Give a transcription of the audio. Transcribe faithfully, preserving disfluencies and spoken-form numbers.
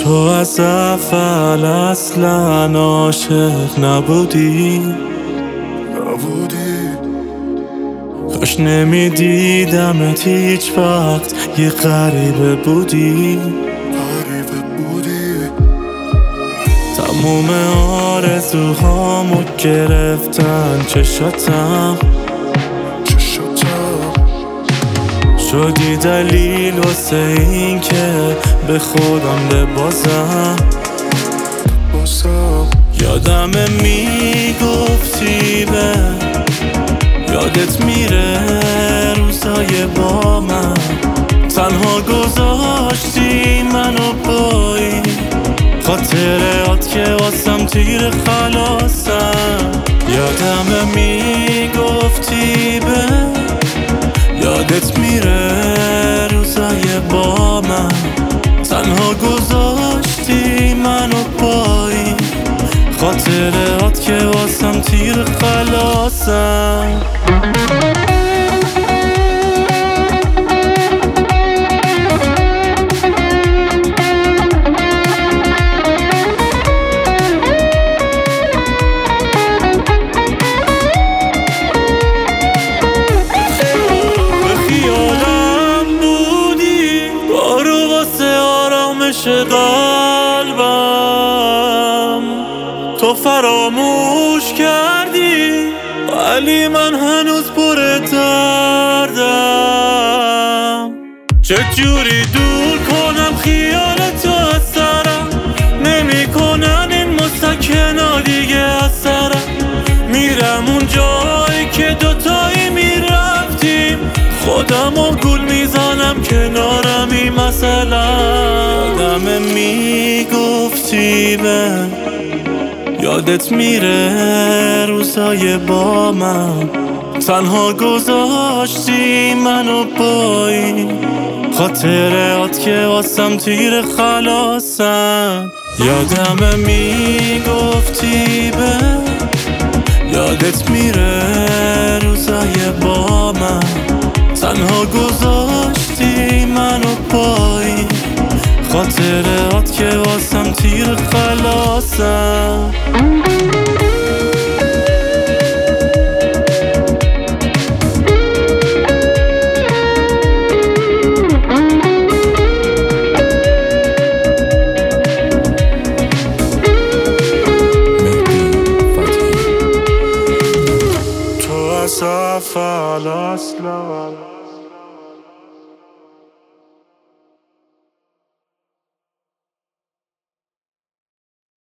تو از اول اصلا عاشق نبودی نبودی کاش نمیدیدمت هیچ وقت، یه غریبه بودی غریبه بودی تموم آرزوهامو گرفتن چشاتم، چشاتم شدی دلیل واسه این که به خودم ببازم بازم یادمه میگفتی به یادت میره روزای با من تنها گذاشتی منو پایی، خاطرات که واسم تیر خلاصم. یادمه میگفتی به یادت میره روزای با من تنها گذاشتی منو پایی، خاطرات که واسم تیر خلاصم. قلبم تو فراموش کردی ولی من هنوز پر دردم. چجوری دور کنم خیالتو از سرم، نمی کنن این مسکنا دیگه از سرم. میرم اون جایی که دوتایی میرفتیم، خودمو گول میزنم کنارمی مثلا. یادمه میگفتی به یادت میره روزای با من تنها گذاشتی منو پایی، خاطرات که واسم تیر خلاصم. یادمه میگفتی به یادت میره روزای با من تنها گذاشتی منو پایی، خاطرات که واسم تیر خلاصم. تو از اول اصلا